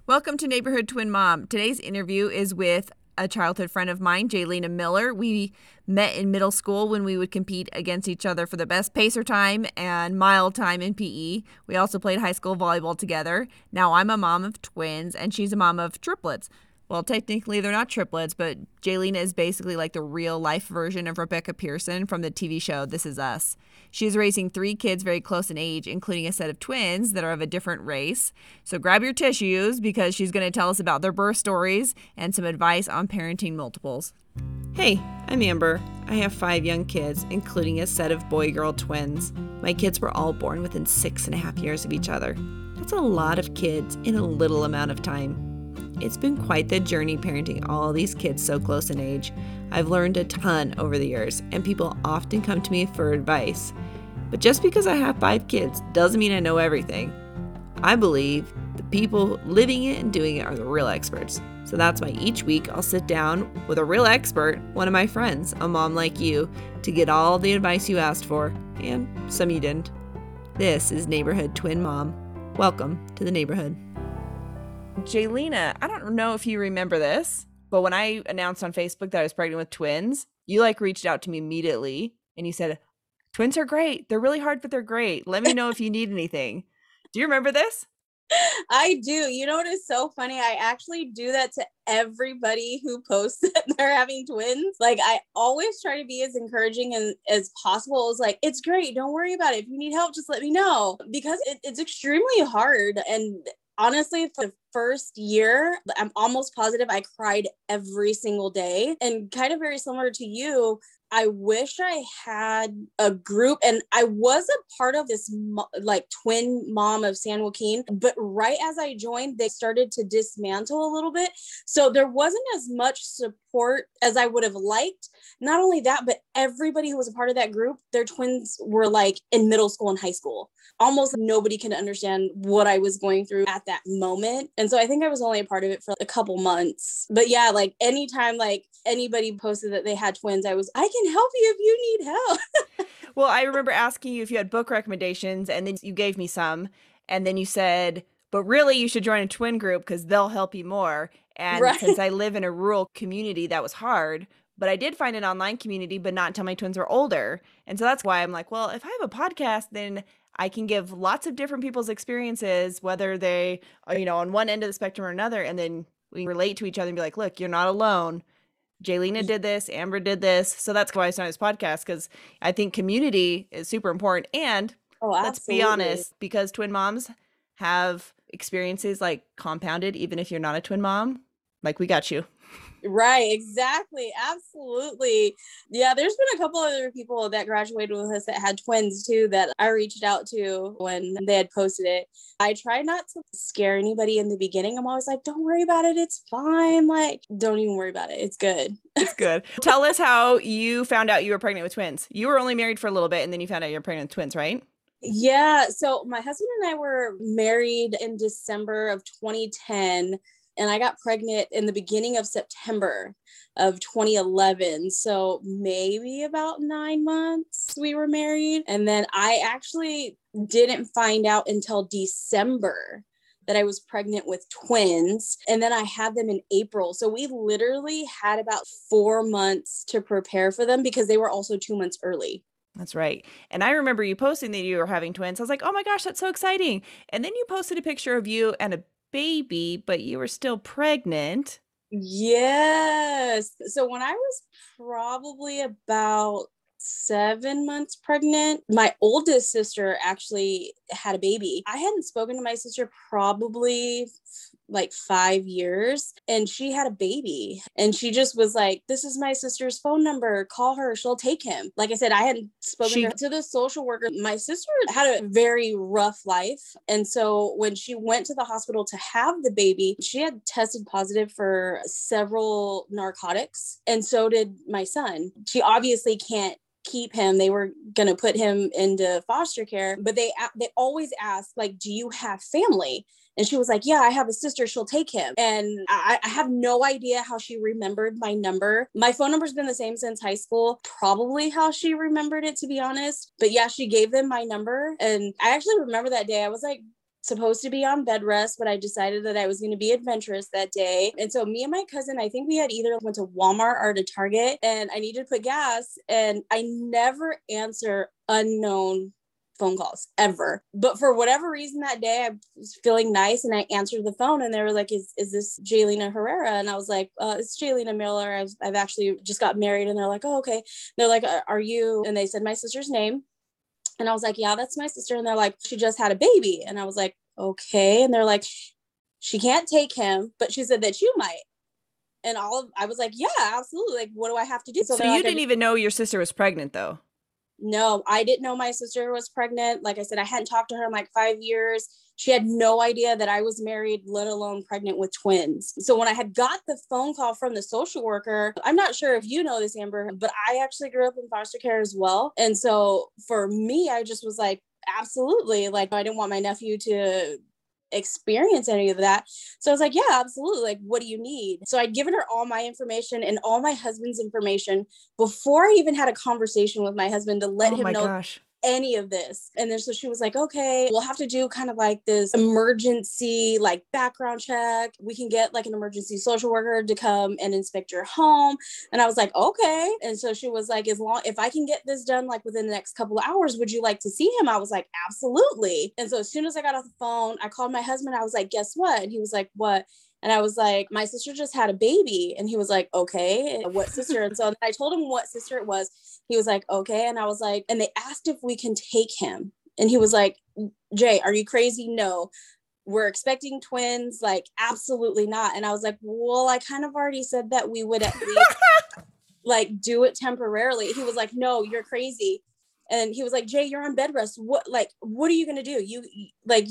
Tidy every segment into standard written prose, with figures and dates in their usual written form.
Welcome to Neighborhood Twin Mom. Today's interview is with a childhood friend of mine, Jaylena Miller. We met in middle school when we would compete against each other for the best pacer time and mile time in PE. We also played high school volleyball together. Now I'm a mom of twins and she's a mom of triplets. Well, technically they're not triplets, but Jaylena is basically like the real life version of Rebecca Pearson from the TV show This Is Us. She's raising 3 kids very close in age, including a set of twins that are of a different race. So grab your tissues because she's going to tell us about their birth stories and some advice on parenting multiples. Hey, I'm Amber. I have 5 young kids, including a set of boy-girl twins. My kids were all born within 6.5 years of each other. That's a lot of kids in a little amount of time. It's been quite the journey parenting all these kids so close in age. I've learned a ton over the years, and people often come to me for advice. But just because I have 5 kids doesn't mean I know everything. I believe the people living it and doing it are the real experts. So that's why each week I'll sit down with a real expert, one of my friends, a mom like you, to get all the advice you asked for, and some you didn't. This is Neighborhood Twin Mom. Welcome to the neighborhood. Jaylena, I don't know if you remember this, but when I announced on Facebook that I was pregnant with twins, you reached out to me immediately and you said, twins are great. They're really hard, but they're great. Let me know if you need anything. Do you remember this? I do. You know what is so funny? I actually do that to everybody who posts that they're having twins. Like, I always try to be as encouraging and as possible. It's like, it's great. Don't worry about it. If you need help, just let me know, because it's extremely hard. And honestly, for the first year, I'm almost positive I cried every single day. And kind of very similar to you, I wish I had a group, and I was a part of this twin mom of San Joaquin, but right as I joined, they started to dismantle a little bit. So there wasn't as much support as I would have liked. Not only that, but everybody who was a part of that group, their twins were like in middle school and high school. Almost nobody can understand what I was going through at that moment. And so I think I was only a part of it for a couple months. But yeah, like anytime anybody posted that they had twins, I can help you if you need help. Well, I remember asking you if you had book recommendations, and then you gave me some, and then you said, but really you should join a twin group because they'll help you more. And Right. Since I live in a rural community, that was hard. But I did find an online community, but not until my twins were older. And so that's why I'm like, well, if I have a podcast, then I can give lots of different people's experiences, whether they are, on one end of the spectrum or another. And then we relate to each other and be like, look, you're not alone. Jaylena did this, Amber did this. So that's why I started this podcast, because I think community is super important. And let's be honest, because twin moms have experiences like compounded, even if you're not a twin mom, like we got you. Right, exactly. Absolutely. Yeah, there's been a couple other people that graduated with us that had twins too that I reached out to when they had posted it. I try not to scare anybody in the beginning. I'm always like, don't worry about it. It's fine. Like, don't even worry about it. It's good. It's good. Tell us how you found out you were pregnant with twins. You were only married for a little bit and then you found out you're pregnant with twins, right? Yeah. So my husband and I were married in December of 2010. And I got pregnant in the beginning of September of 2011. So maybe about 9 months we were married. And then I actually didn't find out until December that I was pregnant with twins. And then I had them in April. So we literally had about 4 months to prepare for them because they were also 2 months early. That's right. And I remember you posting that you were having twins. I was like, oh my gosh, that's so exciting. And then you posted a picture of you and a baby, but you were still pregnant. Yes. So when I was probably about 7 months pregnant, my oldest sister actually had a baby. I hadn't spoken to my sister probably like 5 years, and she had a baby, and she just was like, this is my sister's phone number, call her, she'll take him. Like I said, I hadn't spoken to the social worker. My sister had a very rough life, and so when she went to the hospital to have the baby, she had tested positive for several narcotics, and so did my son. She obviously can't keep him. They were going to put him into foster care, but they always ask, like, do you have family? And she was like, yeah, I have a sister. She'll take him. And I have no idea how she remembered my number. My phone number's been the same since high school, probably how she remembered it, to be honest. But yeah, she gave them my number. And I actually remember that day. I was like, supposed to be on bed rest, but I decided that I was going to be adventurous that day. And so me and my cousin, I think we had either went to Walmart or to Target, and I needed to put gas, and I never answer unknown phone calls ever. But for whatever reason that day, I was feeling nice and I answered the phone, and they were like, is this Jaylina Herrera? And I was like, it's Jaylina Miller. I've actually just got married. And they're like, oh, okay. They're like, are you? And they said my sister's name. And I was like, yeah, that's my sister. And they're like, she just had a baby. And I was like, okay. And they're like, she can't take him, but she said that you might. And I was like, yeah, absolutely. Like, what do I have to do? So you didn't even know your sister was pregnant, though? No, I didn't know my sister was pregnant. Like I said, I hadn't talked to her in like 5 years. She had no idea that I was married, let alone pregnant with twins. So when I had got the phone call from the social worker, I'm not sure if you know this, Amber, but I actually grew up in foster care as well. And so for me, I just was like, absolutely. Like, I didn't want my nephew to experience any of that. So I was like, yeah, absolutely. Like, what do you need? So I'd given her all my information and all my husband's information before I even had a conversation with my husband to let him know any of this. And then so she was like, okay, we'll have to do kind of like this emergency like background check. We can get like an emergency social worker to come and inspect your home. And I was like, okay. And so she was like, if I can get this done like within the next couple of hours, would you like to see him? I was like, absolutely. And so as soon as I got off the phone, I called my husband. I was like, guess what? And he was like, what? And I was like, my sister just had a baby. And he was like, okay, what sister? And so I told him what sister it was. He was like, okay. And I was like, and they asked if we can take him. And he was like, Jay, are you crazy? No, we're expecting twins. Like, absolutely not. And I was like, well, I kind of already said that we would at least like do it temporarily. He was like, no, you're crazy. And he was like, Jay, you're on bed rest. What are you going to do? You like,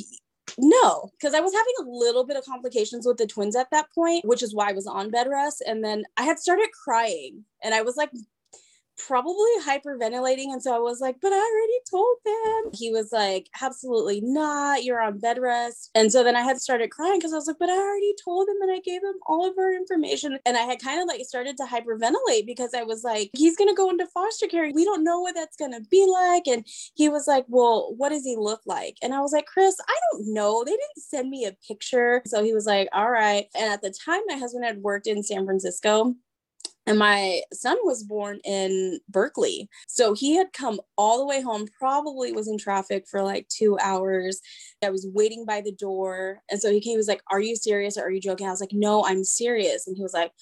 no, because I was having a little bit of complications with the twins at that point, which is why I was on bed rest. And then I had started crying and I was like probably hyperventilating. And so I was like, but I already told them. He was like, absolutely not. You're on bed rest. And so then I had started crying because I was like, but I already told him and I gave him all of our information. And I had kind of like started to hyperventilate because I was like, he's going to go into foster care. We don't know what that's going to be like. And he was like, well, what does he look like? And I was like, Chris, I don't know. They didn't send me a picture. So he was like, all right. And at the time, my husband had worked in San Francisco. And my son was born in Berkeley. So he had come all the way home, probably was in traffic for like 2 hours. I was waiting by the door. And so he was like, are you serious or are you joking? I was like, no, I'm serious. And he was like,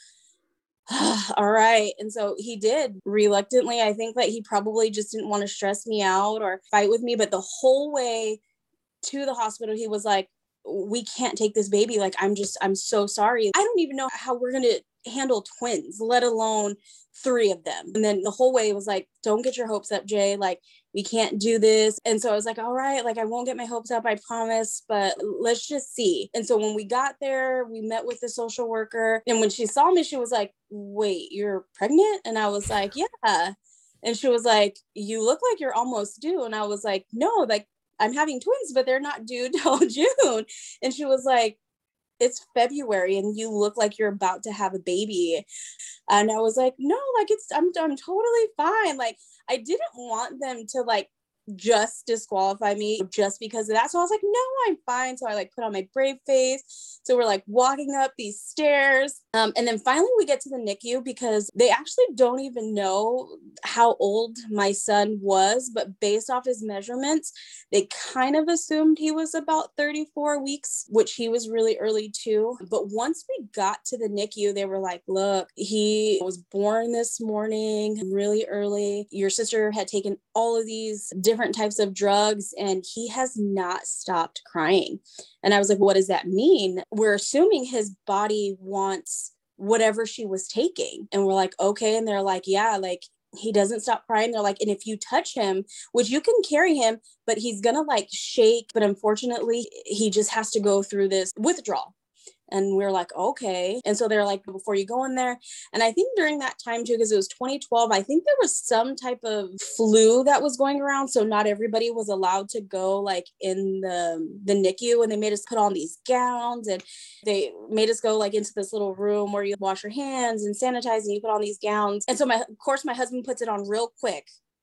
all right. And so he did reluctantly. I think that he probably just didn't want to stress me out or fight with me. But the whole way to the hospital, he was like, we can't take this baby. Like, I'm so sorry. I don't even know how we're going to handle twins, let alone 3 of them. And then the whole way was like, don't get your hopes up, Jay. Like, we can't do this. And so I was like, all right, like, I won't get my hopes up, I promise, but let's just see. And so when we got there, we met with the social worker. And when she saw me, she was like, wait, you're pregnant? And I was like, yeah. And she was like, you look like you're almost due. And I was like, no, like, I'm having twins, but they're not due till June. And she was like, it's February and you look like you're about to have a baby. And I was like, no, like I'm totally fine. Like, I didn't want them to like just disqualify me just because of that. So I was like, no, I'm fine. So I like put on my brave face. So we're like walking up these stairs. And then finally we get to the NICU because they actually don't even know how old my son was, but based off his measurements, they kind of assumed he was about 34 weeks, which he was really early too. But once we got to the NICU, they were like, look, he was born this morning really early. Your sister had taken all of these different types of drugs and he has not stopped crying. And I was like, what does that mean? We're assuming his body wants whatever she was taking. And we're like, okay. And they're like, yeah, like he doesn't stop crying. They're like, and if you touch him, which you can carry him, but he's gonna like shake. But unfortunately, he just has to go through this withdrawal. And we're like, okay. And so they're like, before you go in there. And I think during that time too, because it was 2012, I think there was some type of flu that was going around. So not everybody was allowed to go like in the NICU. And they made us put on these gowns and they made us go like into this little room where you wash your hands and sanitize and you put on these gowns. And so of course, my husband puts it on real quick.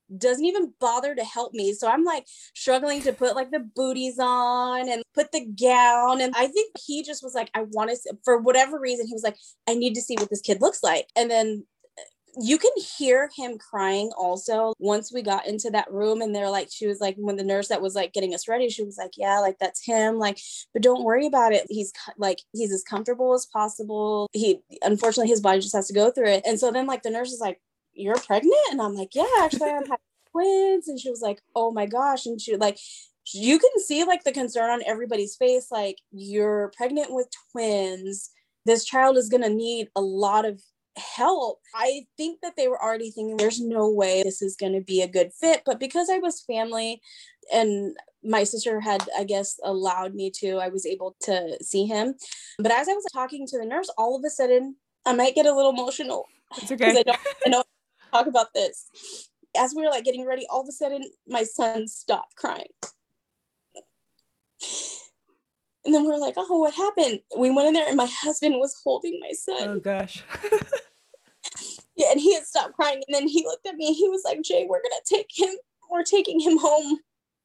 doesn't even bother to help me. So I'm like struggling to put like the booties on and put the gown. And I think he just was like, I want to, for whatever reason, he was like, I need to see what this kid looks like. And then you can hear him crying also once we got into that room. And they're like, she was like, when the nurse that was like getting us ready, she was like, yeah, like that's him. Like, but don't worry about it. He's as comfortable as possible. Unfortunately, his body just has to go through it. And so then like the nurse is like, you're pregnant? And I'm like, yeah, actually I'm having twins. And she was like, oh my gosh. And she like, you can see like the concern on everybody's face. Like, you're pregnant with twins. This child is going to need a lot of help. I think that they were already thinking there's no way this is going to be a good fit. But because I was family and my sister had, I guess, allowed me to, I was able to see him. But as I was talking to the nurse, all of a sudden, I might get a little emotional. It's okay. Because I don't talk about this. As we were like getting ready, all of a sudden my son stopped crying. And then we were like, oh, what happened? We went in there and my husband was holding my son. Oh gosh. Yeah, and he had stopped crying. And then he looked at me and he was like, Jay, we're taking him home.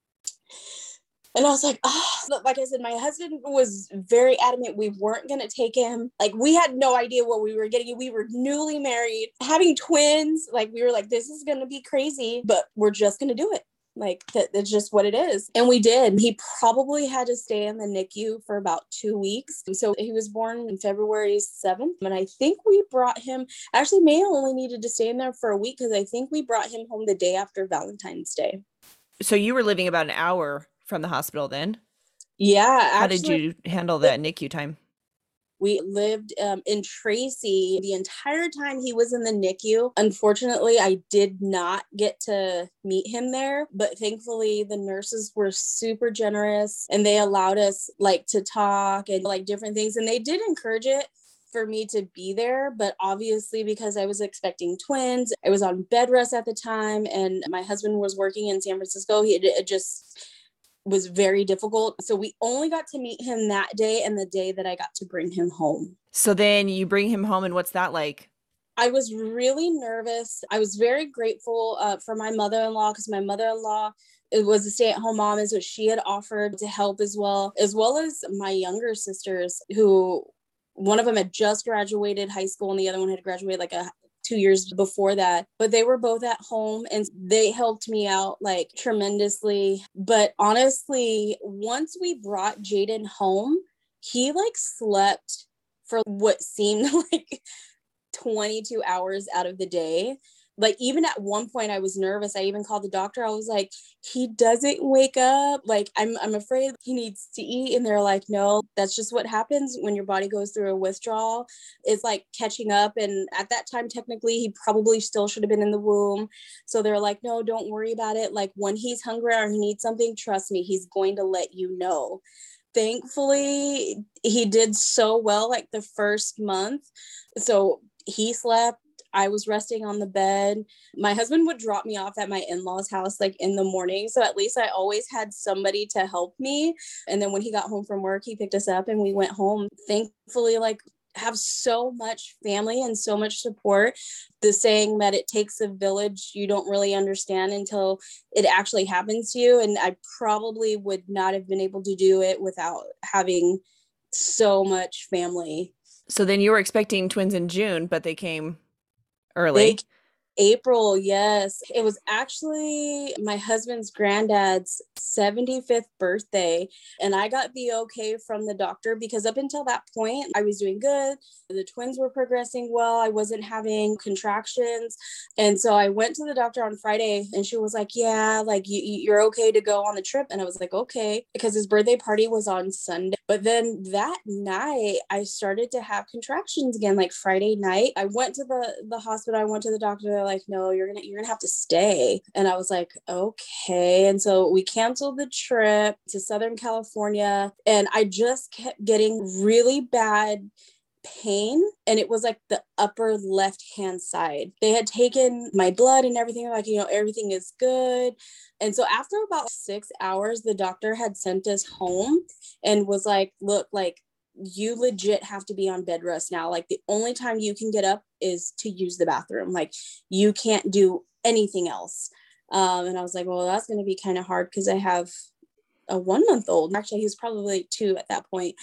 And I was like, oh, like I said, my husband was very adamant we weren't going to take him. Like, we had no idea what we were getting. We were newly married, having twins. Like, we were like, this is going to be crazy, but we're just going to do it. Like, that's just what it is. And we did. He probably had to stay in the NICU for about 2 weeks. So he was born on February 7th. And I think we brought him, actually, Maya only needed to stay in there for a week because I think we brought him home the day after Valentine's Day. So you were living about an hour from the hospital then? Yeah. How did you handle that NICU time? We lived in Tracy the entire time he was in the NICU. Unfortunately, I did not get to meet him there, but thankfully the nurses were super generous and they allowed us like to talk and like different things. And they did encourage it for me to be there. But obviously, because I was expecting twins, I was on bed rest at the time and my husband was working in San Francisco. It just was very difficult. So we only got to meet him that day and the day that I got to bring him home. So then you bring him home, and what's that like? I was really nervous. I was very grateful for my mother-in-law because my mother-in-law was a stay-at-home mom, and so she had offered to help as well as my younger sisters, who one of them had just graduated high school and the other one had graduated like 2 years before that, but they were both at home and they helped me out like tremendously. But honestly, once we brought Jaden home, he like slept for what seemed like 22 hours out of the day. Like, even at one point I was nervous. I even called the doctor. I was like, he doesn't wake up. Like, I'm afraid he needs to eat. And they're like, no, that's just what happens when your body goes through a withdrawal. It's like catching up. And at that time, technically, he probably still should have been in the womb. So they're like, no, don't worry about it. Like, when he's hungry or he needs something, trust me, he's going to let you know. Thankfully, he did so well like the first month. So he slept. I was resting on the bed. My husband would drop me off at my in-laws' house like in the morning. So at least I always had somebody to help me. And then when he got home from work, he picked us up and we went home. Thankfully, like, have so much family and so much support. The saying that it takes a village, you don't really understand until it actually happens to you. And I probably would not have been able to do it without having so much family. So then you were expecting twins in June, but they came early. April, yes. It was actually my husband's granddad's 75th birthday. And I got the okay from the doctor because up until that point, I was doing good. The twins were progressing well. I wasn't having contractions. And so I went to the doctor on Friday and she was like, yeah, like you're okay to go on the trip. And I was like, okay, because his birthday party was on Sunday. But then that night I started to have contractions again, like Friday night. I went to the hospital. I went to the doctor. They're like, no, you're gonna have to stay. And I was like, okay. And so we canceled the trip to Southern California and I just kept getting really bad pain, and it was like the upper left hand side. They had taken my blood and everything, like, everything is good. And so after about 6 hours, the doctor had sent us home and was like, look, like, you legit have to be on bed rest now. Like, the only time you can get up is to use the bathroom. Like, you can't do anything else. And I was like, well, that's going to be kind of hard because I have a 1 month old. Actually, he was probably like 2 at that point.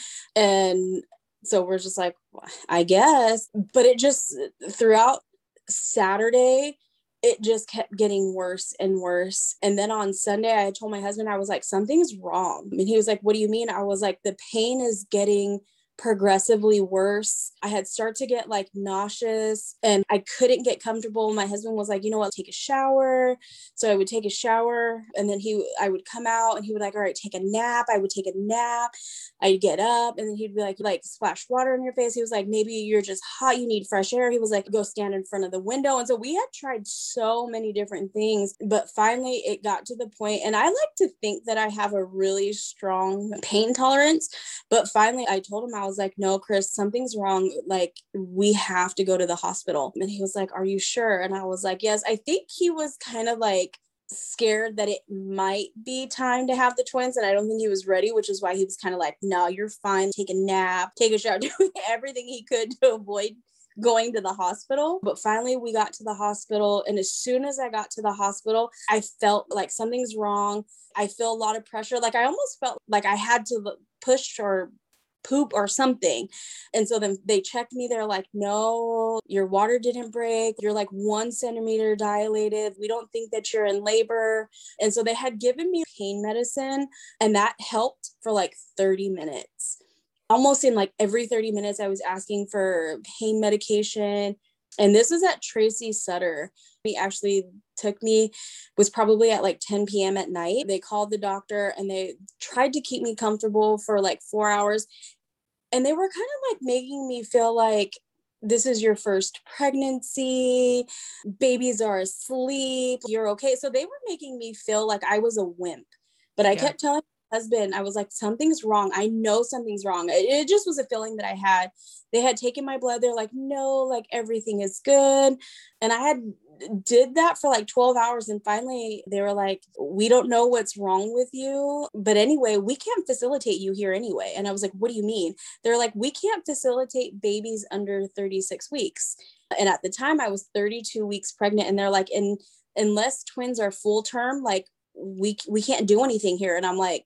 And so we're just like, I guess. But it just, throughout Saturday, it just kept getting worse and worse. And then on Sunday, I told my husband, I was like, something's wrong. And he was like, what do you mean? I was like, the pain is getting progressively worse. I had started to get like nauseous and I couldn't get comfortable. My husband was like, you know what, take a shower. So I would take a shower and then I would come out and he would like, all right, take a nap. I would take a nap. I'd get up and then he'd be like splash water in your face. He was like, maybe you're just hot, you need fresh air. He was like, go stand in front of the window. And so we had tried so many different things, but finally it got to the point, and I like to think that I have a really strong pain tolerance, but finally I told him, I was like, no, Chris, something's wrong. Like, we have to go to the hospital. And he was like, are you sure? And I was like, yes. I think he was kind of like scared that it might be time to have the twins. And I don't think he was ready, which is why he was kind of like, no, you're fine. Take a nap, take a shower, doing everything he could to avoid going to the hospital. But finally we got to the hospital. And as soon as I got to the hospital, I felt like something's wrong. I feel a lot of pressure. Like I almost felt like I had to push or poop or something. And so then they checked me. They're like, no, your water didn't break. You're like 1 centimeter dilated. We don't think that you're in labor. And so they had given me pain medicine and that helped for like 30 minutes. Almost in like every 30 minutes, I was asking for pain medication. And this was at Tracy Sutter. He actually took me, was probably at like 10 p.m. at night. They called the doctor and they tried to keep me comfortable for like 4 hours. And they were kind of like making me feel like, this is your first pregnancy, babies are asleep, you're okay. So they were making me feel like I was a wimp. But I kept telling my husband, I was like, something's wrong. I know something's wrong. It just was a feeling that I had. They had taken my blood. They're like, no, like everything is good. And I had did that for like 12 hours. And finally they were like, we don't know what's wrong with you. But anyway, we can't facilitate you here anyway. And I was like, what do you mean? They're like, we can't facilitate babies under 36 weeks. And at the time I was 32 weeks pregnant. And they're like, unless twins are full term, like we can't do anything here. And I'm like,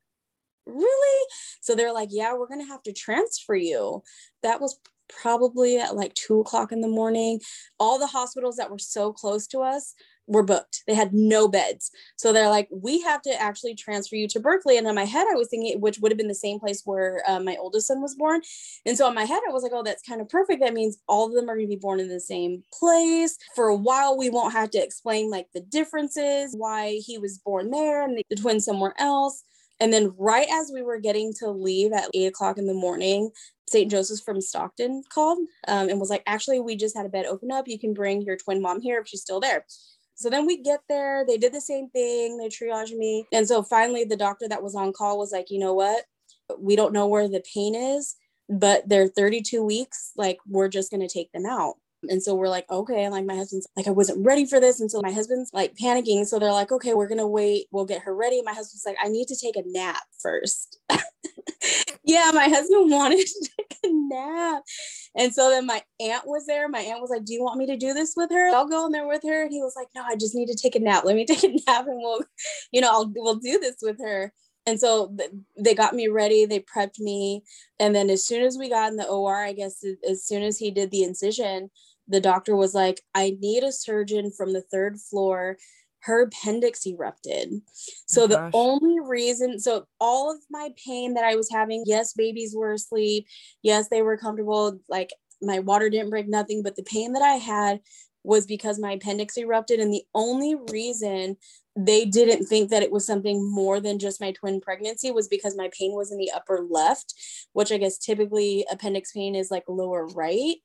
really? So they're like, yeah, we're going to have to transfer you. That was probably at like 2 o'clock in the morning. All the hospitals that were so close to us were booked. They had no beds. So they're like, we have to actually transfer you to Berkeley. And in my head, I was thinking, which would have been the same place where my oldest son was born. And so in my head, I was like, oh, that's kind of perfect. That means all of them are going to be born in the same place. For a while, we won't have to explain like the differences, why he was born there and the twins somewhere else. And then right as we were getting to leave at 8 o'clock in the morning, St. Joseph's from Stockton called and was like, actually, we just had a bed open up. You can bring your twin mom here if she's still there. So then we get there. They did the same thing. They triaged me. And so finally, the doctor that was on call was like, you know what? We don't know where the pain is, but they're 32 weeks. Like, we're just going to take them out. And so we're like, okay. And like my husband's like, I wasn't ready for this. And so my husband's like panicking. So they're like, okay, we're going to wait. We'll get her ready. My husband's like, I need to take a nap first. Yeah, my husband wanted to take a nap. And so then my aunt was there. My aunt was like, do you want me to do this with her? I'll go in there with her. And he was like, no, I just need to take a nap. Let me take a nap and we'll do this with her. And so they got me ready. They prepped me. And then as soon as we got in the OR, I guess as soon as he did the incision, the doctor was like, I need a surgeon from the 3rd floor. Her appendix erupted. So the only reason, so all of my pain that I was having, yes, babies were asleep. Yes, they were comfortable. Like my water didn't break, nothing. But the pain that I had was because my appendix erupted. And the only reason they didn't think that it was something more than just my twin pregnancy was because my pain was in the upper left, which I guess typically appendix pain is like lower right.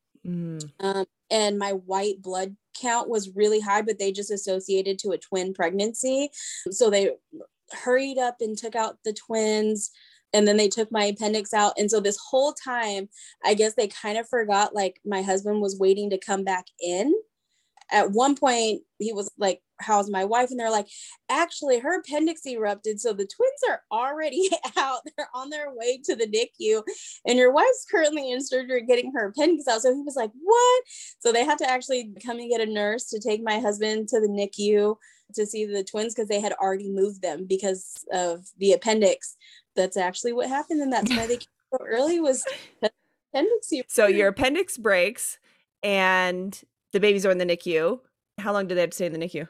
And my white blood count was really high, but they just associated to a twin pregnancy. So they hurried up and took out the twins, and then they took my appendix out. And so this whole time, I guess they kind of forgot like my husband was waiting to come back in. At one point, he was like, how's my wife? And they're like, actually, her appendix erupted. So the twins are already out. They're on their way to the NICU. And your wife's currently in surgery getting her appendix out. So he was like, what? So they had to actually come and get a nurse to take my husband to the NICU. to see the twins because they had already moved them because of the appendix. That's actually what happened, and that's why they came so early, was appendix. So your appendix breaks and the babies are in the NICU. How long did they have to stay in the NICU?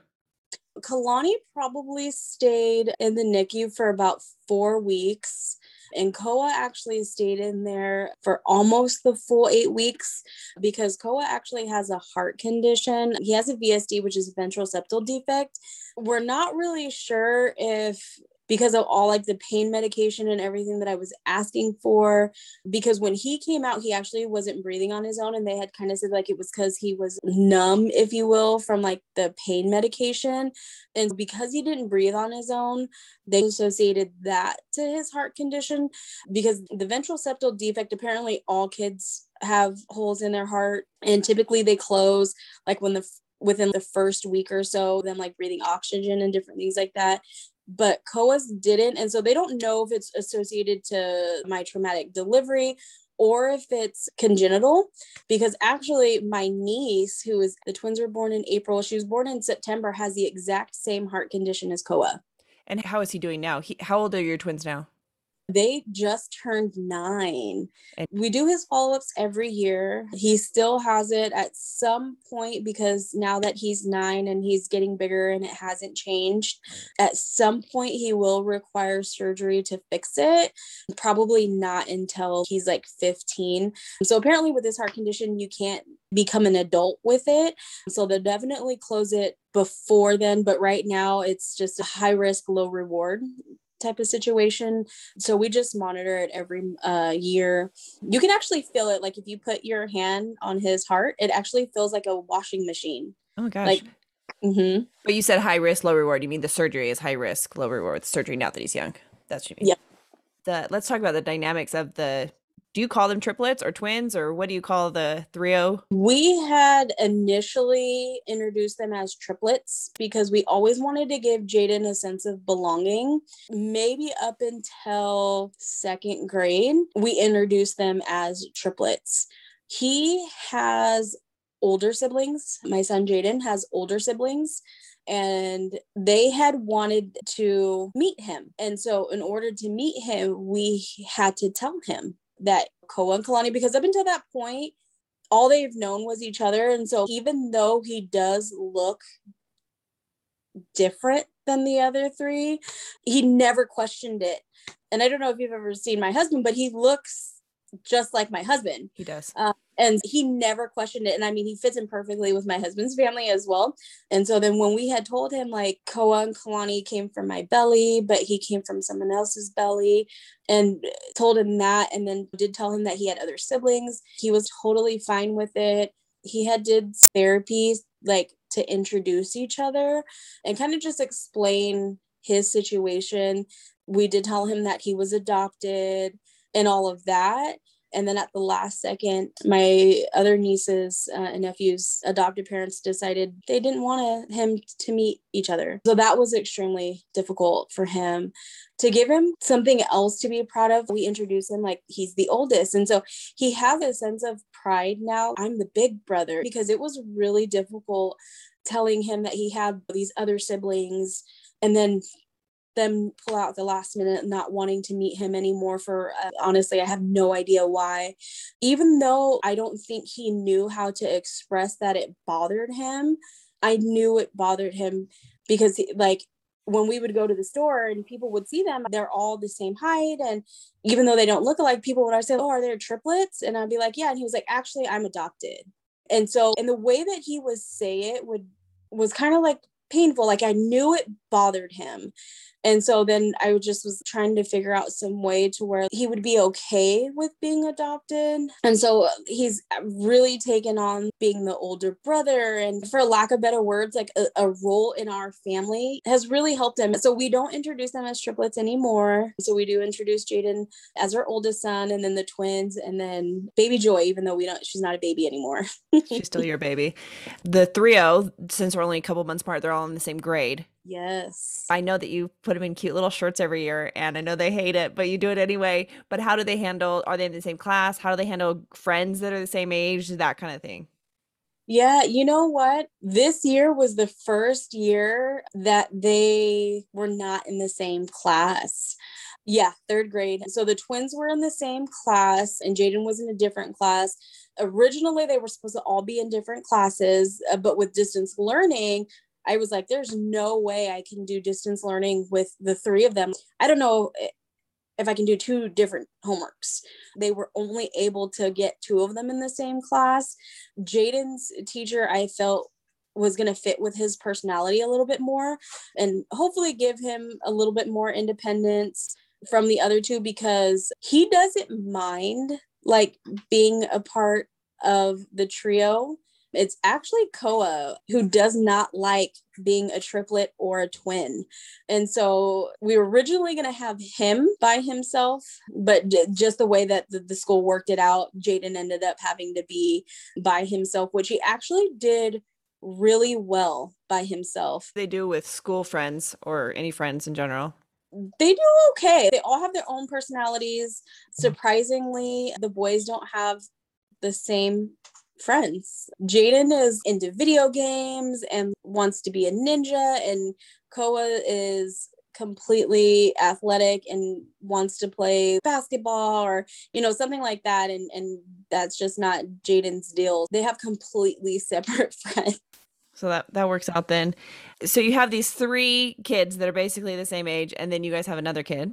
Kalani probably stayed in the NICU for about 4 weeks. And Koa actually stayed in there for almost the full 8 weeks because Koa actually has a heart condition. He has a VSD, which is a ventral septal defect. We're not really sure if, because of all like the pain medication and everything that I was asking for, because when he came out, he actually wasn't breathing on his own. And they had kind of said like it was because he was numb, if you will, from like the pain medication. And because he didn't breathe on his own, they associated that to his heart condition, because the ventral septal defect, apparently all kids have holes in their heart, and typically they close like within the first week or so, them like breathing oxygen and different things like that. But Koa's didn't. And so they don't know if it's associated to my traumatic delivery or if it's congenital, because actually my niece, the twins were born in April, she was born in September, has the exact same heart condition as Koa. And how is he doing now? How old are your twins now? They just turned 9. And we do his follow-ups every year. He still has it at some point, because now that he's 9 and he's getting bigger and it hasn't changed, at some point he will require surgery to fix it. Probably not until he's like 15. So apparently with this heart condition, you can't become an adult with it. So they'll definitely close it before then. But right now it's just a high risk, low reward type of situation. So we just monitor it every year. You can actually feel it. Like if you put your hand on his heart, it actually feels like a washing machine. Oh my gosh. Like, mm-hmm. But you said high risk, low reward. You mean the surgery is high risk, low reward. Surgery now that he's young. That's what you mean. Yeah. Let's talk about the dynamics of do you call them triplets or twins, or what do you call the trio? We had initially introduced them as triplets because we always wanted to give Jaden a sense of belonging. Maybe up until 2nd grade, we introduced them as triplets. He has older siblings. My son Jaden has older siblings, and they had wanted to meet him. And so in order to meet him, we had to tell him that Koa and Kalani, because up until that point, all they've known was each other. And so even though he does look different than the other 3, he never questioned it. And I don't know if you've ever seen my husband, but he looks just like my husband. He does. And he never questioned it. And I mean, he fits in perfectly with my husband's family as well. And so then when we had told him like Koa and Kalani came from my belly, but he came from someone else's belly, and told him that, and then did tell him that he had other siblings, he was totally fine with it. He had did therapy like to introduce each other and kind of just explain his situation. We did tell him that he was adopted and all of that. And then at the last second, my other nieces and nephews' adopted parents decided they didn't want him to meet each other. So that was extremely difficult for him. To give him something else to be proud of, we introduced him like he's the oldest. And so he has a sense of pride now. I'm the big brother, because it was really difficult telling him that he had these other siblings and then them pull out at the last minute, not wanting to meet him anymore for honestly, I have no idea why. Even though I don't think he knew how to express that it bothered him, I knew it bothered him because like when we would go to the store and people would see them, they're all the same height. And even though they don't look alike, people would always say, oh, are there triplets? And I'd be like, yeah. And he was like, actually, I'm adopted. And so, and the way that he would say it was kind of like painful. Like I knew it bothered him. And so then I just was trying to figure out some way to where he would be okay with being adopted. And so he's really taken on being the older brother, and for lack of better words, like a role in our family has really helped him. So we don't introduce them as triplets anymore. So we do introduce Jaden as our oldest son, and then the twins, and then baby Joy, even though she's not a baby anymore. She's still your baby. The trio, since we're only a couple months apart, they're all in the same grade. Yes. I know that you put them in cute little shirts every year, and I know they hate it, but you do it anyway. But how do they handle, are they in the same class? How do they handle friends that are the same age? That kind of thing. Yeah, you know what? This year was the first year that they were not in the same class. Yeah, third grade. So the twins were in the same class and Jaden was in a different class. Originally, they were supposed to all be in different classes, but with distance learning, I was like, there's no way I can do distance learning with the three of them. I don't know if I can do two different homeworks. They were only able to get two of them in the same class. Jaden's teacher, I felt, was going to fit with his personality a little bit more and hopefully give him a little bit more independence from the other two, because he doesn't mind like being a part of the trio. It's actually Koa who does not like being a triplet or a twin. And so we were originally going to have him by himself, but just the way that the school worked it out, Jaden ended up having to be by himself, which he actually did really well by himself. They do with school friends or any friends in general. They do okay. They all have their own personalities. Surprisingly, the boys don't have the same friends. Jaden is into video games and wants to be a ninja, and Koa is completely athletic and wants to play basketball or something like that, and that's just not Jaden's deal. They have completely separate friends. So that works out then. So you have these three kids that are basically the same age, and then you guys have another kid.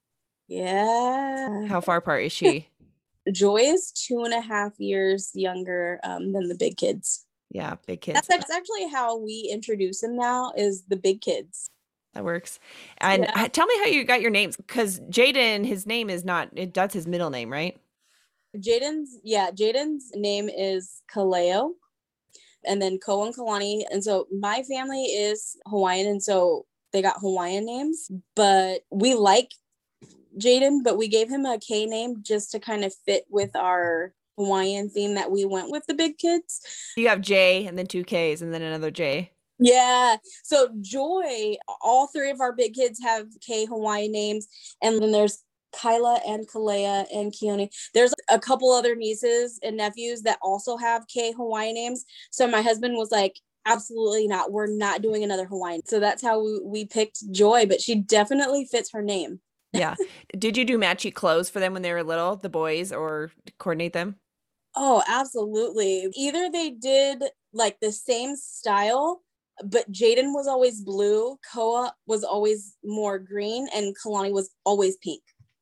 Yeah. How far apart is she? Joy is 2.5 years younger than the big kids. Yeah, big kids. That's actually how we introduce them now, is the big kids. That works. And tell me how you got your names, because Jaden, his name is not, that's his middle name, right? Jaden's name is Kaleo, and then Ko and Kalani. And so my family is Hawaiian, and so they got Hawaiian names, but we like Jaden, but we gave him a K name just to kind of fit with our Hawaiian theme that we went with the big kids. You have J and then two Ks and then another J. Yeah. So Joy, all three of our big kids have K Hawaiian names. And then there's Kyla and Kalea and Keone. There's a couple other nieces and nephews that also have K Hawaiian names. So my husband was like, absolutely not. We're not doing another Hawaiian. So that's how we picked Joy, but she definitely fits her name. Yeah. Did you do matchy clothes for them when they were little, the boys, or coordinate them? Oh, absolutely. Either they did like the same style, but Jaden was always blue, Koa was always more green, and Kalani was always pink.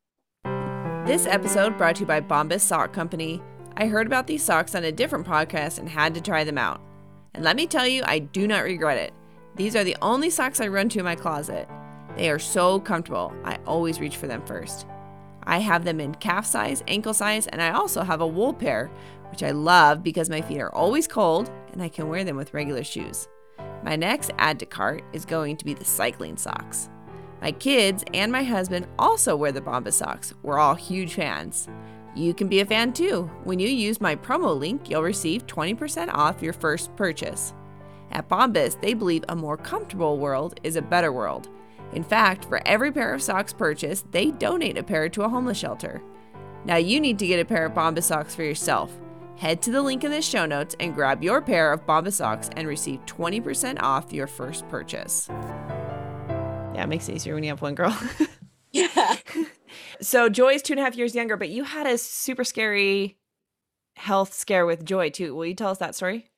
This episode brought to you by Bombas Sock Company. I heard about these socks on a different podcast and had to try them out. And let me tell you, I do not regret it. These are the only socks I run to in my closet. They are so comfortable. I always reach for them first. I have them in calf size, ankle size, and I also have a wool pair, which I love because my feet are always cold and I can wear them with regular shoes. My next add to cart is going to be the cycling socks. My kids and my husband also wear the Bombas socks. We're all huge fans. You can be a fan too. When you use my promo link, you'll receive 20% off your first purchase. At Bombas, they believe a more comfortable world is a better world. In fact, for every pair of socks purchased, they donate a pair to a homeless shelter. Now you need to get a pair of Bombas socks for yourself. Head to the link in the show notes and grab your pair of Bombas socks and receive 20% off your first purchase. Yeah, it makes it easier when you have one girl. Yeah. So Joy's 2.5 years younger, but you had a super scary health scare with Joy too. Will you tell us that story?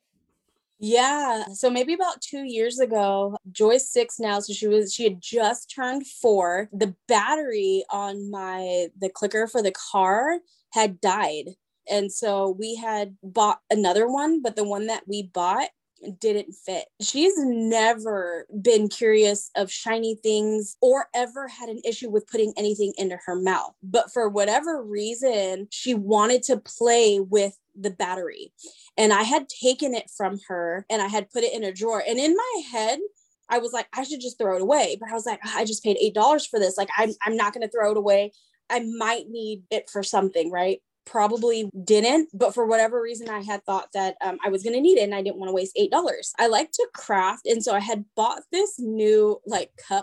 Yeah. So maybe about 2 years ago, Joy's 6 now. So she had just turned 4. The battery on the clicker for the car had died. And so we had bought another one, but the one that we bought didn't fit. She's never been curious of shiny things or ever had an issue with putting anything into her mouth. But for whatever reason, she wanted to play with the battery. And I had taken it from her and I had put it in a drawer. And in my head, I was like, I should just throw it away. But I was like, I just paid $8 for this. Like, I'm not going to throw it away. I might need it for something, right? Probably didn't, but for whatever reason, I had thought that I was going to need it and I didn't want to waste $8. I like to craft. And so I had bought this new like cup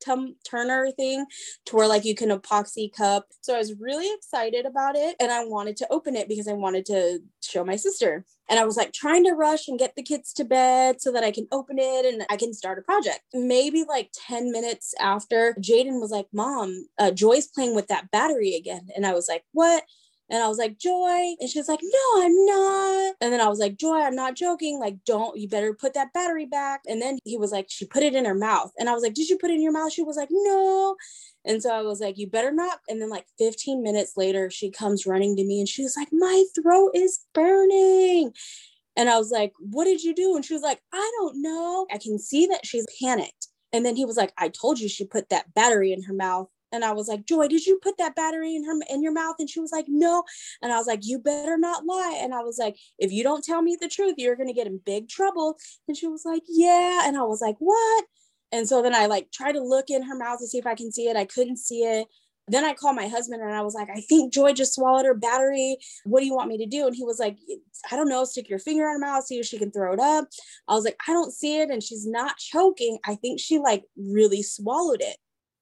turner thing to where like you can epoxy cup. So I was really excited about it and I wanted to open it because I wanted to show my sister. And I was like trying to rush and get the kids to bed so that I can open it and I can start a project. Maybe like 10 minutes after, Jaden was like, Mom, Joy's playing with that battery again. And I was like, what? And I was like, Joy. And she was like, no, I'm not. And then I was like, Joy, I'm not joking. Like, you better put that battery back. And then he was like, she put it in her mouth. And I was like, did you put it in your mouth? She was like, no. And so I was like, you better not. And then like 15 minutes later, she comes running to me and she was like, my throat is burning. And I was like, what did you do? And she was like, I don't know. I can see that she's panicked. And then he was like, I told you she put that battery in her mouth. And I was like, Joy, did you put that battery in your mouth? And she was like, no. And I was like, you better not lie. And I was like, if you don't tell me the truth, you're going to get in big trouble. And she was like, yeah. And I was like, what? And so then I like tried to look in her mouth to see if I can see it. I couldn't see it. Then I called my husband and I was like, I think Joy just swallowed her battery. What do you want me to do? And he was like, I don't know, stick your finger in her mouth, see if she can throw it up. I was like, I don't see it. And she's not choking. I think she like really swallowed it.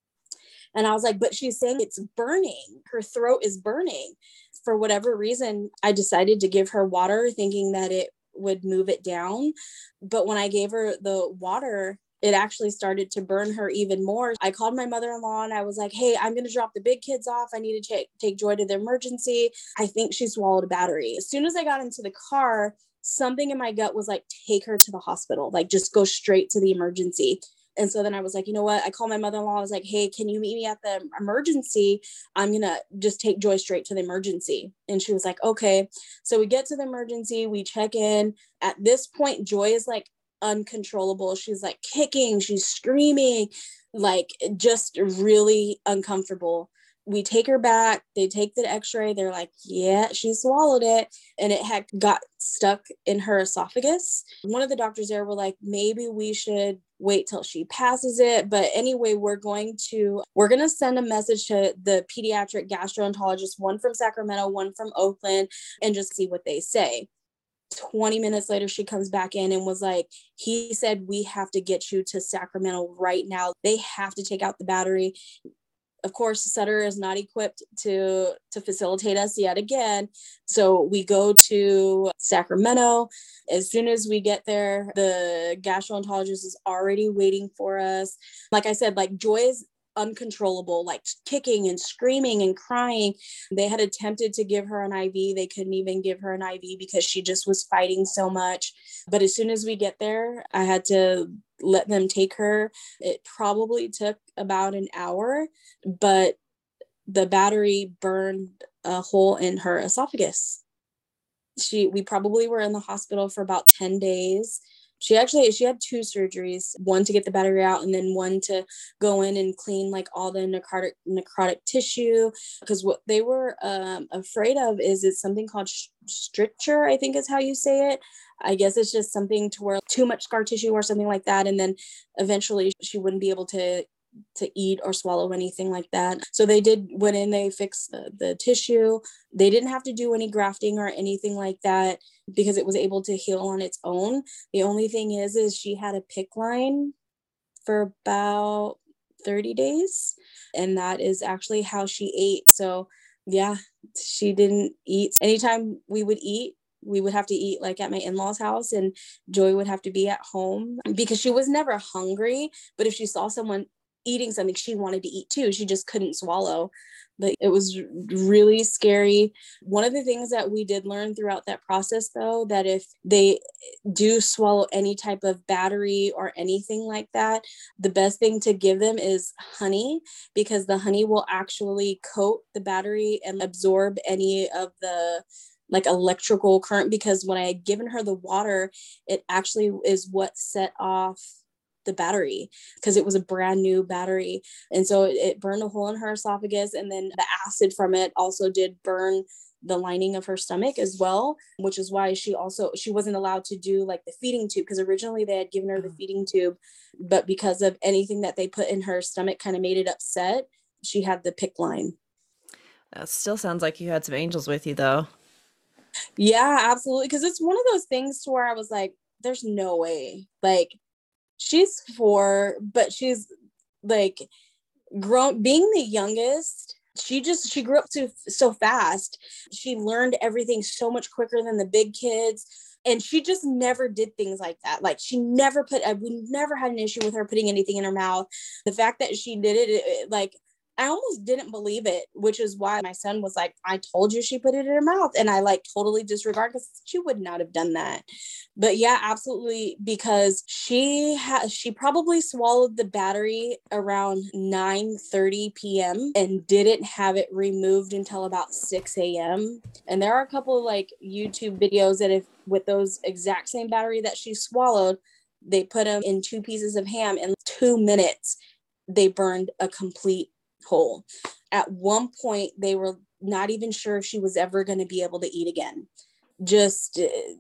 And I was like, but she's saying it's burning. Her throat is burning. For whatever reason, I decided to give her water thinking that it would move it down. But when I gave her the water, it actually started to burn her even more. I called my mother-in-law and I was like, hey, I'm going to drop the big kids off. I need to take Joy to the emergency. I think she swallowed a battery. As soon as I got into the car, something in my gut was like, take her to the hospital, like just go straight to the emergency. And so then I was like, you know what? I called my mother-in-law. I was like, hey, can you meet me at the emergency? I'm going to just take Joy straight to the emergency. And she was like, okay. So we get to the emergency, we check in. At this point, Joy is like uncontrollable. She's like kicking, she's screaming, like just really uncomfortable. We take her back, they take the x-ray, they're like, yeah, she swallowed it, and it had got stuck in her esophagus. One of the doctors there were like, maybe we should wait till she passes it. But anyway, we're going to send a message to the pediatric gastroenterologist, one from Sacramento, one from Oakland, and just see what they say. 20 minutes later, she comes back in and was like, he said, we have to get you to Sacramento right now. They have to take out the battery. Of course, Sutter is not equipped to facilitate us yet again. So we go to Sacramento. As soon as we get there, the gastroenterologist is already waiting for us. Like I said, like Joy is uncontrollable, like kicking and screaming and crying. They had attempted to give her an IV. They couldn't even give her an IV because she just was fighting so much. But as soon as we get there, I had to let them take her. It probably took about an hour, but the battery burned a hole in her esophagus. We probably were in the hospital for about 10 days. She had 2 surgeries, one to get the battery out and then one to go in and clean like all the necrotic tissue. Because what they were afraid of is it's something called stricture, I think is how you say it. I guess it's just something to where too much scar tissue or something like that. And then eventually she wouldn't be able to eat or swallow anything like that. So they went in, they fixed the tissue. They didn't have to do any grafting or anything like that because it was able to heal on its own. The only thing is she had a PICC line for about 30 days. And that is actually how she ate. So yeah, she didn't eat. Anytime we would eat, we would have to eat like at my in-laws' house, and Joy would have to be at home because she was never hungry. But if she saw someone eating something, she wanted to eat too. She just couldn't swallow. But it was really scary. One of the things that we did learn throughout that process, though, that if they do swallow any type of battery or anything like that, the best thing to give them is honey, because the honey will actually coat the battery and absorb any of the like electrical current. Because when I had given her the water, it actually is what set off the battery, because it was a brand new battery. And so it burned a hole in her esophagus, and then the acid from it also did burn the lining of her stomach as well, which is why she wasn't allowed to do like the feeding tube, because originally they had given her the feeding tube, but because of anything that they put in her stomach kind of made it upset, she had the PICC line. That still sounds like you had some angels with you, though. Yeah, absolutely. Because it's one of those things to where I was like, there's no way. Like, she's 4, but she's like being the youngest, she grew up so fast. She learned everything so much quicker than the big kids. And she just never did things like that. Like we never had an issue with her putting anything in her mouth. The fact that she did it, like, I almost didn't believe it, which is why my son was like, I told you she put it in her mouth. And I like totally disregard, because she would not have done that. But yeah, absolutely. Because she probably swallowed the battery around 9:30 p.m. and didn't have it removed until about 6 a.m. And there are a couple of like YouTube videos that if with those exact same battery that she swallowed, they put them in 2 pieces of ham. In 2 minutes, they burned a complete hole. At one point, they were not even sure if she was ever going to be able to eat again. Just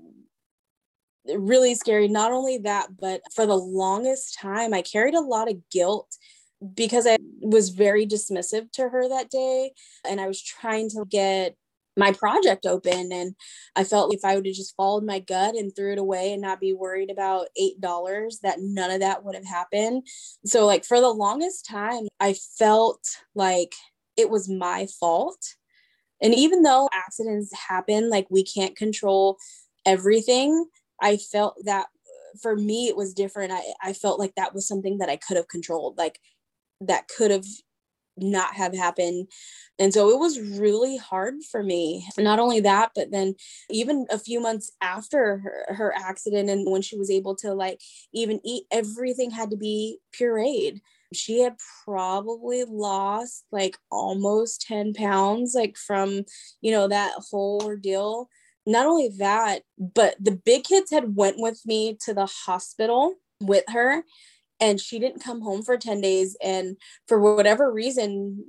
really scary. Not only that, but for the longest time, I carried a lot of guilt because I was very dismissive to her that day. And I was trying to get my project open. And I felt if I would have just followed my gut and threw it away and not be worried about $8, that none of that would have happened. So like for the longest time, I felt like it was my fault. And even though accidents happen, like we can't control everything, I felt that for me, it was different. I felt like that was something that I could have controlled, like that could have not have happened. And so it was really hard for me. Not only that, but then even a few months after her accident, and when she was able to like even eat, everything had to be pureed. She had probably lost like almost 10 pounds, like from, that whole ordeal. Not only that, but the big kids had went with me to the hospital with her, and she didn't come home for 10 days. And for whatever reason,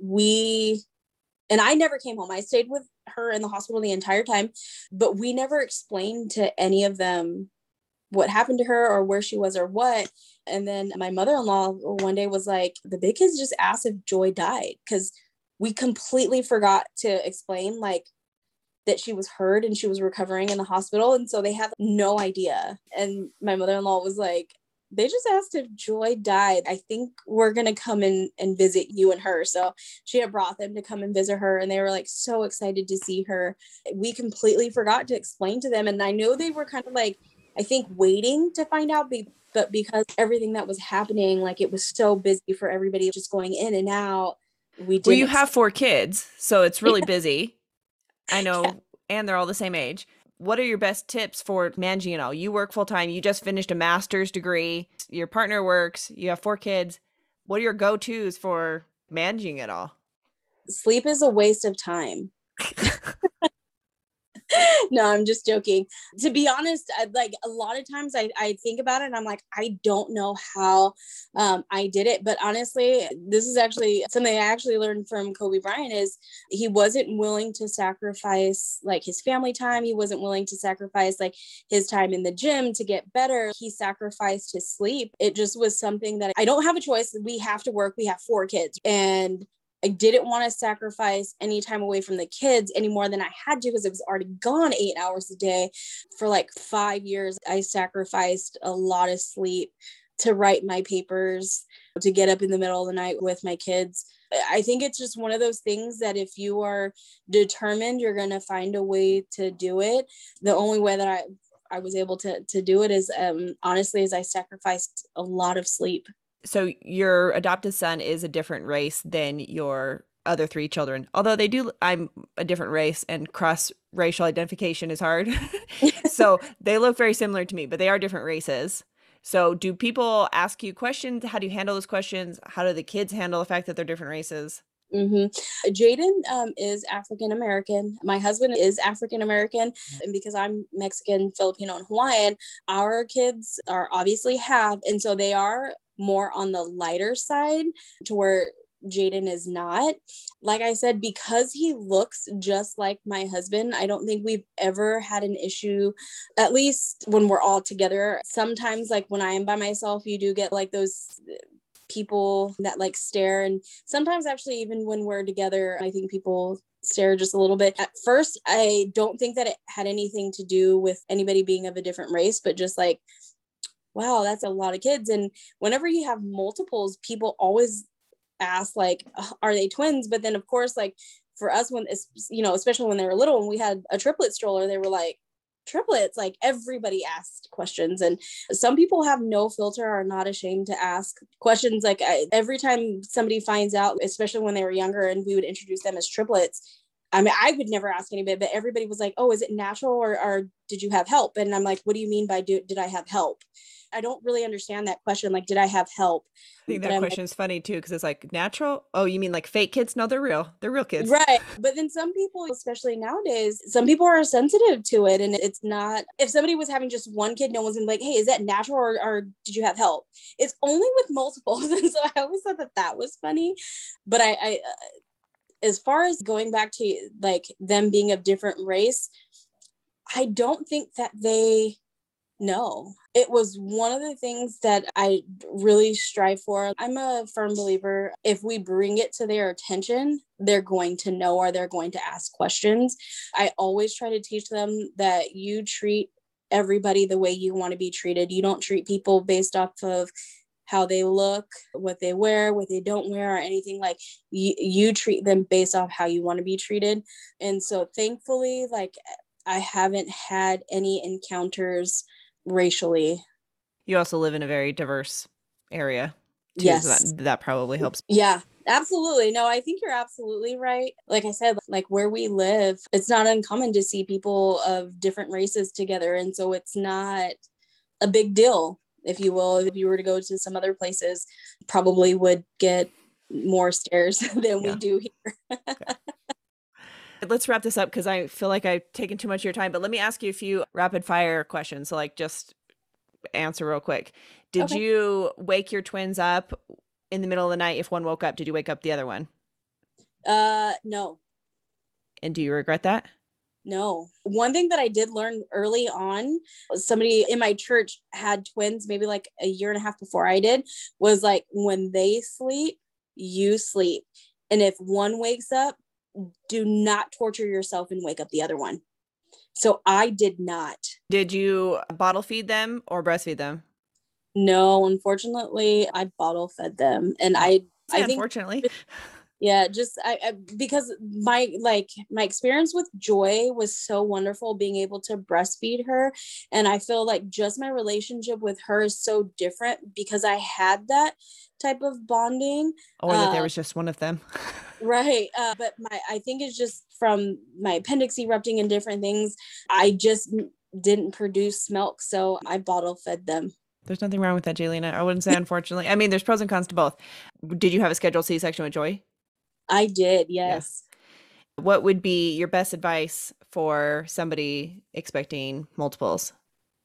I never came home. I stayed with her in the hospital the entire time, but we never explained to any of them what happened to her or where she was or what. And then my mother-in-law one day was like, the big kids just asked if Joy died, because we completely forgot to explain like that she was hurt and she was recovering in the hospital. And so they had no idea. And my mother-in-law was like, they just asked if Joy died. I think we're going to come in and visit you and her. So she had brought them to come and visit her, and they were like so excited to see her. We completely forgot to explain to them. And I know they were kind of like, I think waiting to find out, but because everything that was happening, like it was so busy for everybody just going in and out. Well, you have 4 kids, so it's really busy. I know, Yeah. and they're all the same age. What are your best tips for managing it all? You work full time. You just finished a master's degree. Your partner works. You have 4 kids. What are your go-tos for managing it all? Sleep is a waste of time. No, I'm just joking. To be honest, like a lot of times I think about it and I'm like, I don't know how I did it. But honestly, this is actually something I actually learned from Kobe Bryant, is he wasn't willing to sacrifice like his family time. He wasn't willing to sacrifice like his time in the gym to get better. He sacrificed his sleep. It just was something that I don't have a choice. We have to work. We have 4 kids, and I didn't want to sacrifice any time away from the kids any more than I had to, because it was already gone 8 hours a day. For like 5 years, I sacrificed a lot of sleep to write my papers, to get up in the middle of the night with my kids. I think it's just one of those things that if you are determined, you're going to find a way to do it. The only way that I was able to do it is honestly, is I sacrificed a lot of sleep. So your adopted son is a different race than your other 3 children. Although I'm a different race, and cross-racial identification is hard. So they look very similar to me, but they are different races. So do people ask you questions? How do you handle those questions? How do the kids handle the fact that they're different races? Mm-hmm. Jaden is African American. My husband is African American. And because I'm Mexican, Filipino, and Hawaiian, our kids are obviously half. And so they are more on the lighter side, to where Jaden is not. Like I said, because he looks just like my husband, I don't think we've ever had an issue, at least when we're all together. Sometimes, like when I am by myself, you do get like those people that like stare. And sometimes actually, even when we're together, I think people stare just a little bit. At first, I don't think that it had anything to do with anybody being of a different race, but just like wow, that's a lot of kids. And whenever you have multiples, people always ask like, are they twins? But then of course, like for us, when it's, especially when they were little and we had a triplet stroller, they were like, triplets, like everybody asked questions. And some people have no filter, are not ashamed to ask questions. Like every time somebody finds out, especially when they were younger and we would introduce them as triplets, I mean, I would never ask anybody, but everybody was like, oh, is it natural or did you have help? And I'm like, what do you mean by did I have help? I don't really understand that question. Like, did I have help? I think But that I'm question is funny too, because it's like natural. Oh, you mean like fake kids? No, they're real. They're real kids. right. But then some people, especially nowadays, some people are sensitive to it. And it's not, if somebody was having just one kid, no one's gonna be like, hey, is that natural or did you have help? It's only with multiples. And so I always thought that was funny. But I as far as going back to like them being of different race, I don't think that they know. It was one of the things that I really strive for. I'm a firm believer if we bring it to their attention, they're going to know or they're going to ask questions. I always try to teach them that you treat everybody the way you want to be treated. You don't treat people based off of how they look, what they wear, what they don't wear, or anything. Like you treat them based off how you want to be treated. And so thankfully, like I haven't had any encounters racially. You also live in a very diverse area too, so Yes. that probably helps. Yeah, absolutely. No, I think you're absolutely right. Like I said, like where we live, it's not uncommon to see people of different races together. And so it's not a big deal, if you will. If you were to go to some other places, probably would get more stares than we do here. Okay. Let's wrap this up because I feel like I've taken too much of your time, but let me ask you a few rapid fire questions. So like just answer real quick. Did Okay. you wake your twins up in the middle of the night? If one woke up, did you wake up the other one? No. And do you regret that? No. One thing that I did learn early on, somebody in my church had twins maybe like a year and a half before I did, was like when they sleep, you sleep. And if one wakes up, do not torture yourself and wake up the other one. So I did not. Did you bottle feed them or breastfeed them? No, unfortunately, I bottle fed them. And Say I think unfortunately. yeah, just I because my experience with Joy was so wonderful being able to breastfeed her, and I feel like just my relationship with her is so different because I had that type of bonding. Or that there was just one of them. Right. But I think it's just from my appendix erupting and different things. I just didn't produce milk, so I bottle fed them. There's nothing wrong with that, Jaylina. I wouldn't say unfortunately. I mean, there's pros and cons to both. Did you have a scheduled C-section with Joy? I did, Yeah. yes. What would be your best advice for somebody expecting multiples?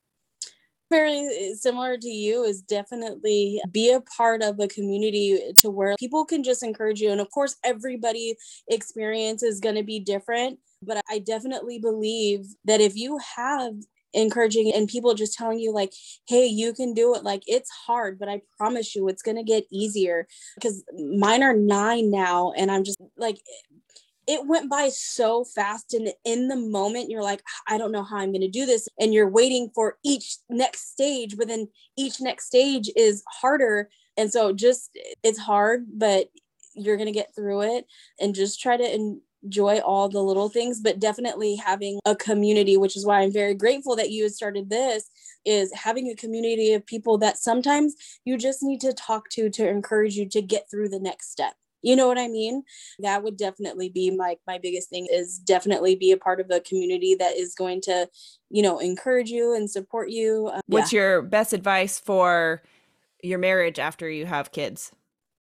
Very similar to you, is definitely be a part of a community to where people can just encourage you. And of course, everybody experience is going to be different, but I definitely believe that if you have encouraging and people just telling you like, hey, you can do it, like it's hard, but I promise you it's going to get easier. Because mine are 9 now, and I'm just like, it went by so fast, and in the moment you're like, I don't know how I'm going to do this, and you're waiting for each next stage, but then each next stage is harder. And so just it's hard, but you're going to get through it, and just try to enjoy all the little things. But definitely having a community, which is why I'm very grateful that you had started this, is having a community of people that sometimes you just need to talk to encourage you to get through the next step. You know what I mean? That would definitely be my biggest thing, is definitely be a part of a community that is going to, encourage you and support you. What's your best advice for your marriage after you have kids?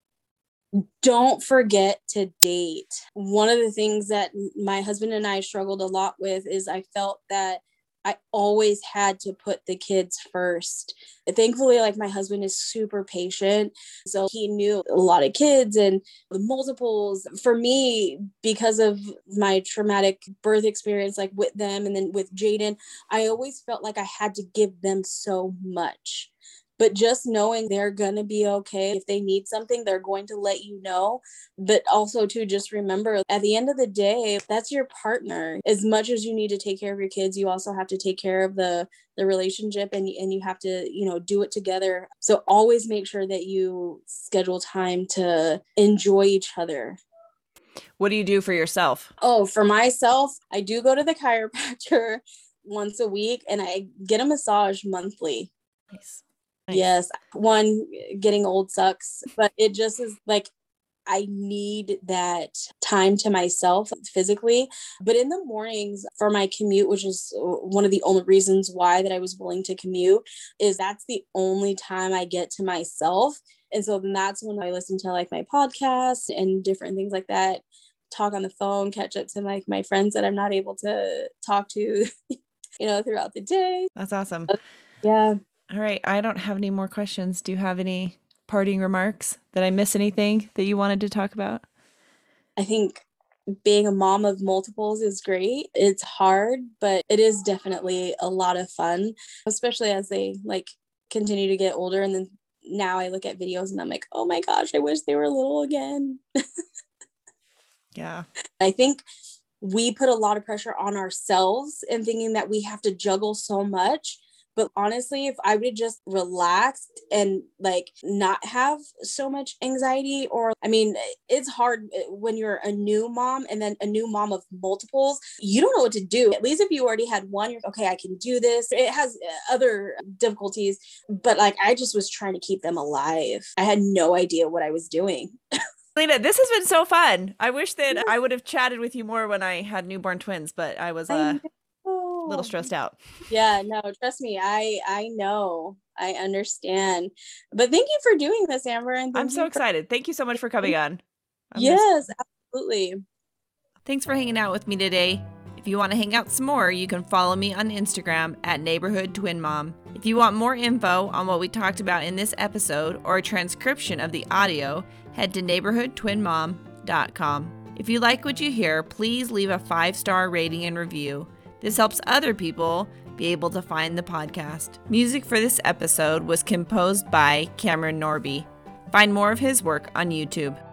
Don't forget to date. One of the things that my husband and I struggled a lot with is I felt that I always had to put the kids first. Thankfully, like my husband is super patient. So he knew a lot of kids and the multiples. For me, because of my traumatic birth experience, like with them and then with Jaden, I always felt like I had to give them so much. but just knowing they're going to be okay. If they need something, they're going to let you know. But also to just remember, at the end of the day, that's your partner. As much as you need to take care of your kids, you also have to take care of the relationship, and you have to, do it together. So always make sure that you schedule time to enjoy each other. What do you do for yourself? Oh, for myself, I do go to the chiropractor once a week, and I get a massage monthly. Nice. Yes. One, getting old sucks, but it just is like, I need that time to myself physically. But in the mornings for my commute, which is one of the only reasons why that I was willing to commute, is that's the only time I get to myself. And so then that's when I listen to like my podcast and different things like that, talk on the phone, catch up to like my friends that I'm not able to talk to, throughout the day. That's awesome. Yeah. All right. I don't have any more questions. Do you have any parting remarks? Did I miss anything that you wanted to talk about? I think being a mom of multiples is great. It's hard, but it is definitely a lot of fun, especially as they like continue to get older. And then now I look at videos and I'm like, oh my gosh, I wish they were little again. Yeah. I think we put a lot of pressure on ourselves and thinking that we have to juggle so much. But honestly, if I would just relax and like not have so much anxiety, it's hard when you're a new mom and then a new mom of multiples, you don't know what to do. At least if you already had one, you're okay, I can do this. It has other difficulties, but like I just was trying to keep them alive. I had no idea what I was doing. Lena, this has been so fun. I wish that I would have chatted with you more when I had newborn twins, but I was a little stressed out. Yeah, no, trust me. I know. I understand. But thank you for doing this, Amber. And I'm so excited. Thank you so much for coming on. Yes, absolutely. Thanks for hanging out with me today. If you want to hang out some more, you can follow me on Instagram at Neighborhood Twin Mom. If you want more info on what we talked about in this episode or a transcription of the audio, head to neighborhoodtwinmom.com. If you like what you hear, please leave a 5-star rating and review. This helps other people be able to find the podcast. Music for this episode was composed by Cameron Norby. Find more of his work on YouTube.